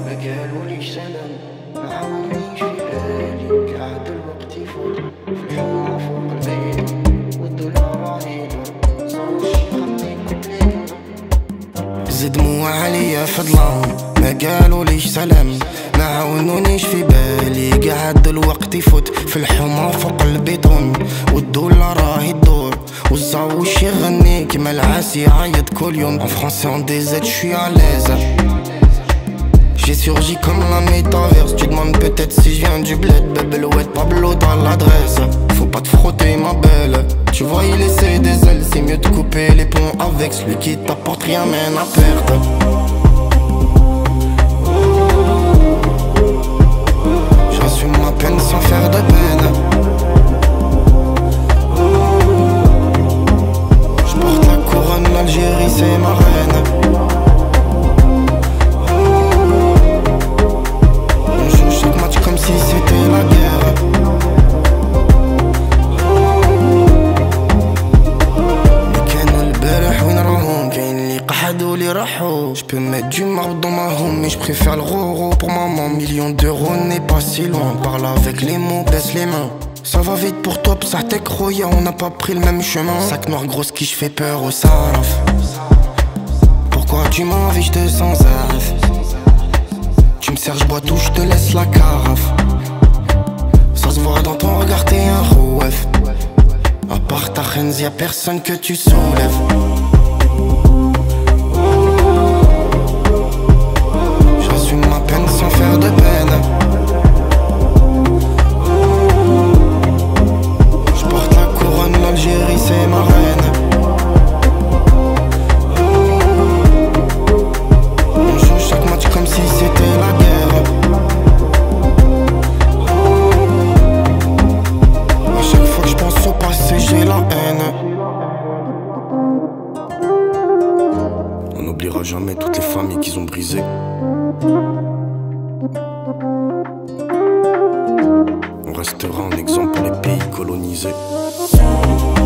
ما قالوليش سلام ما عاونونيش في بالي قعد الوقت يفوت في الحومة فوق البيت والدولار رهيب صاروا شي خطي كوبليت زد دموع عليا فضلهم ما قالوليش سلام ما عاونونيش في بالي قعد الوقت يفوت في الحومة فوق البيتون والدولار راهي تدور والزاوش يغني كيما العاسي يعيط كل يوم. En français en DZ j'suis à l'aise. J'ai surgi comme la métaverse. Tu demandes peut-être si je viens du bled. Bébé ouais Pablo dans l'adresse. Faut pas te frotter ma belle. Tu vois il essaie des ailes. C'est mieux de couper les ponts avec celui qui t'apporte rien mène à perte. J'assume ma peine sans faire de peine. J'porte la couronne, l'Algérie c'est ma reine. On joue chaque match comme si c'était la guerre. Mais كان البارح وين راهم كاين اللي قحدوا اللي راحوا. Je peux mettre du marbre dans ma home mais je préfère le roro pour maman. Millions d'euros n'est pas si loin. Parle avec les mots, baisse les mains. Ça va vite pour toi, ça t'es croyé, on n'a pas pris le même chemin. Sac noir grosse qui je fais peur au saraf. Pourquoi tu m'envies, je te sens zaf. Tu me sers, je bois tout, je te laisse la carafe. Ça se voit dans ton regard, t'es un rouef. À part ta reine, y'a personne que tu soulèves. J'assume ma peine sans faire de peine. L'Algérie c'est ma reine. On joue chaque match comme si c'était la guerre. À chaque fois que je pense au passé j'ai la haine. On n'oubliera jamais toutes les familles qu'ils ont brisées. On restera un exemple pour les pays colonisés.